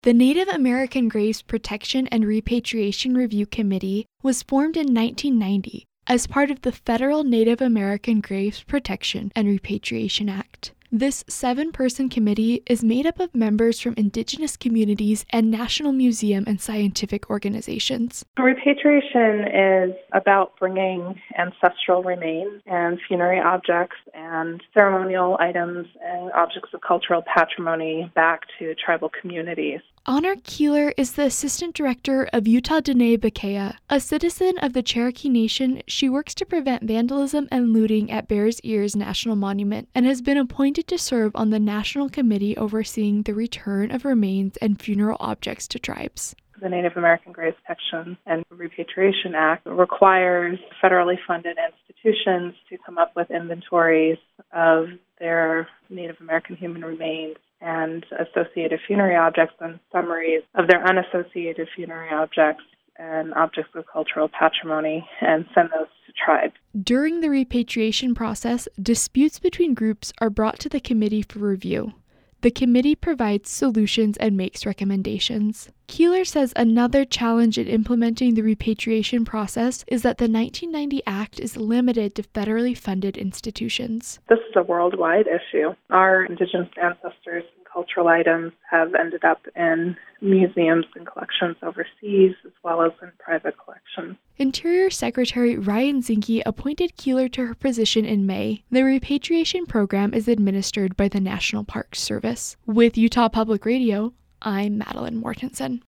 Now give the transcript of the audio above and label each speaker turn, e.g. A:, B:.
A: The Native American Graves Protection and Repatriation Review Committee was formed in 1990 as part of the Federal Native American Graves Protection and Repatriation Act. This 7-person committee is made up of members from indigenous communities and national museum and scientific organizations.
B: Repatriation is about bringing ancestral remains and funerary objects and ceremonial items and objects of cultural patrimony back to tribal communities.
A: Honor Keeler is the Assistant Director of Utah Dene Bekeya. A citizen of the Cherokee Nation, she works to prevent vandalism and looting at Bears Ears National Monument and has been appointed to serve on the National Committee overseeing the return of remains and funeral objects to tribes.
B: The Native American Graves Protection and Repatriation Act requires federally funded institutions to come up with inventories of their Native American human remains and associated funerary objects and summaries of their unassociated funerary objects and objects of cultural patrimony and send those to tribes.
A: During the repatriation process, disputes between groups are brought to the committee for review. The committee provides solutions and makes recommendations. Keeler says another challenge in implementing the repatriation process is that the 1990 Act is limited to federally funded institutions.
B: This is a worldwide issue. Our indigenous ancestors and cultural items have ended up in museums and collections overseas as well as in private collections.
A: Interior Secretary Ryan Zinke appointed Keeler to her position in May. The repatriation program is administered by the National Park Service. With Utah Public Radio, I'm Madeline Mortensen.